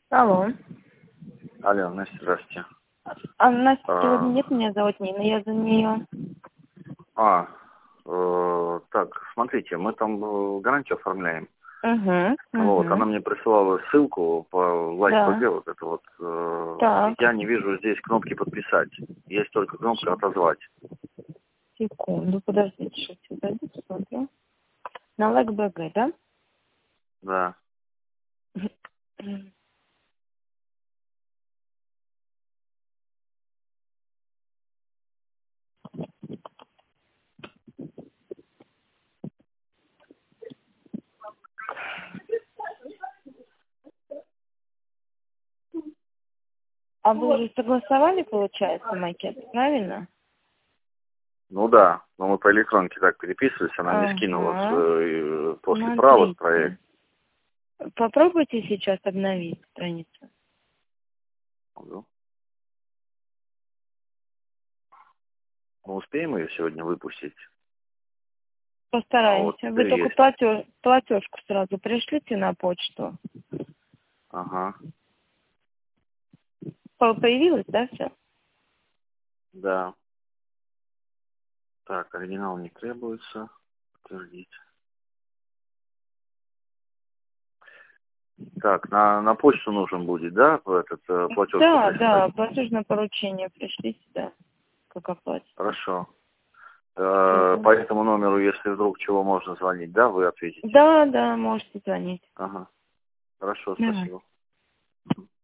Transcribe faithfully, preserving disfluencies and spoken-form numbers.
Алло. Алло, Настя, здравствуйте. А Настя А, сегодня нет, меня зовут Нина, я за нее. а э, так, смотрите, мы там э, гарантию оформляем. Угу, Вот, угу. она мне присылала ссылку по лайф-ПГ, Да. вот это вот. э, Так, Я не вижу здесь кнопки подписать. Есть только кнопка отозвать. секунду, подождите, сейчас я зайду, посмотрю. На ЛЭК-БГ, да? Да. А вы уже согласовали, получается, макет, правильно? Ну да, но мы по электронке так переписывались, она мне скинула Ага. э, после правок Смотрите. проект. Попробуйте сейчас обновить страницу. Ну, мы успеем ее сегодня выпустить? А вот Постараемся. Вы теперь только есть. платеж, платежку сразу пришлите на почту. Ага, По- Появилось, да, все? да. Так, оригинал не требуется. Подтвердить. Так, на, на почту нужен будет, да, этот э, платежку Да, прислать? да, платежное поручение пришлите, да, как оплатить. Хорошо. Э, по этому номеру, если вдруг чего можно звонить, да, вы ответите? Да, да, можете звонить. Ага. Хорошо, Давай. спасибо.